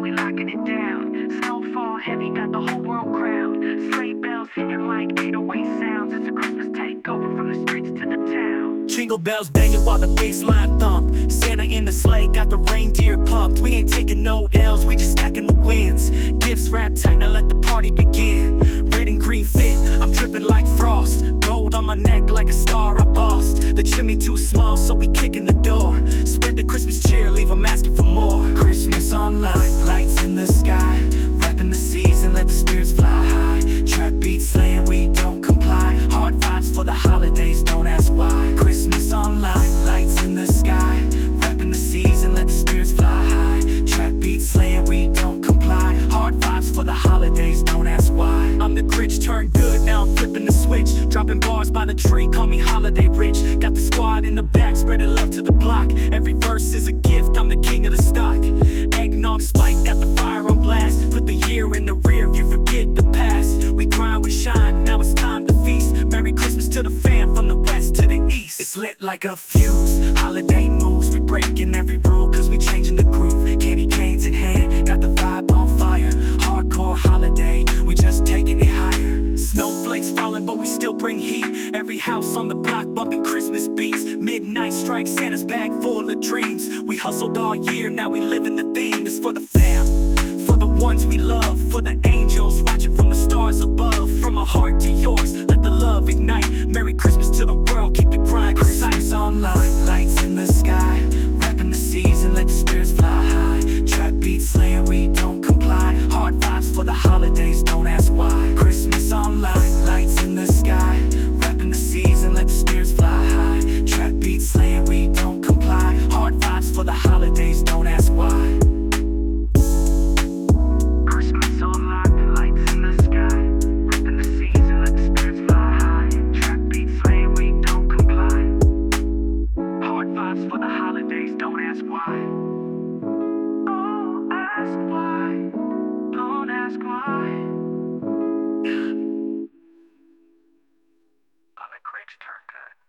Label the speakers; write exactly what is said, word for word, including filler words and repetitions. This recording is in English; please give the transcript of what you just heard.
Speaker 1: we locking it down. Snowfall heavy, got the whole world crowned. Sleigh bells hitting like eight oh eight sounds. It's a Christmas takeover from the streets to the town.
Speaker 2: Jingle bells banging while the bass line thump. Santa in the sleigh got the reindeer pumped. We ain't taking no L's, we just stacking the wins. Gifts wrapped tight, now let the party begin. Red and green fit, I'm dripping like frost. Gold on my neck like a star I bossed. The chimney too small, so we kicking the door. Spread the Christmas cheer, leave 'em asking for more. Christmas online, lights in the sky. Wrapping the season, let the spirits fly high. Trap beats slaying, we don't comply. Hard vibes for the holidays, don't ask why. Christmas online, lights in the sky. Wrapping the season, let the spirits fly high. Trap beats slaying, we don't comply. Hard vibes for the holidays, don't ask why. I'm the Grinch turned good, now I'm flipping the switch. Dropping bars by the tree, call me holiday rich. Got the squad in the back, spreading love to the block. Every verse is a gift, I'm the king of the stock. Eggnog spike, got the fire on blast. Put the year in the rear, you forget the past. We grind, we shine, now it's time to feast. Merry Christmas to the fam, from the west to the east. It's lit like a fuse, holiday moves. We breaking every rule, cause we changing the groove. Candy canes in hand, got the vibe on fire. Hardcore holiday, we just taking it higher. Snowflakes falling, but we still bring heat. Every house on the block bumping Christmas beats. Midnight strike, Santa's bag full of dreams. We hustled all year, now we living the theme. It's for the fam, for the ones we love, for the angels watching from the stars above. From our heart to yours, let the love ignite. Merry Christmas to the world, keep the grind precise. Online, lights in the sky. Wrapping the season, let the spirits fly high. Trap beats slaying, we don't comply. Hard vibes for the holidays, don't ask why. Christmas online, lights in the sky. Wrapping the season, let the spirits fly high. Trap beats slaying, we don't comply. Hard vibes for the holidays, don't ask why.
Speaker 1: Christmas online, lights in the sky. Wrapping the season, let the spirits fly high. Trap beats slaying, we don't comply. Hard vibes for the holidays, don't ask why. Don't ask why. Don't ask why. I'm a Grinch turned good.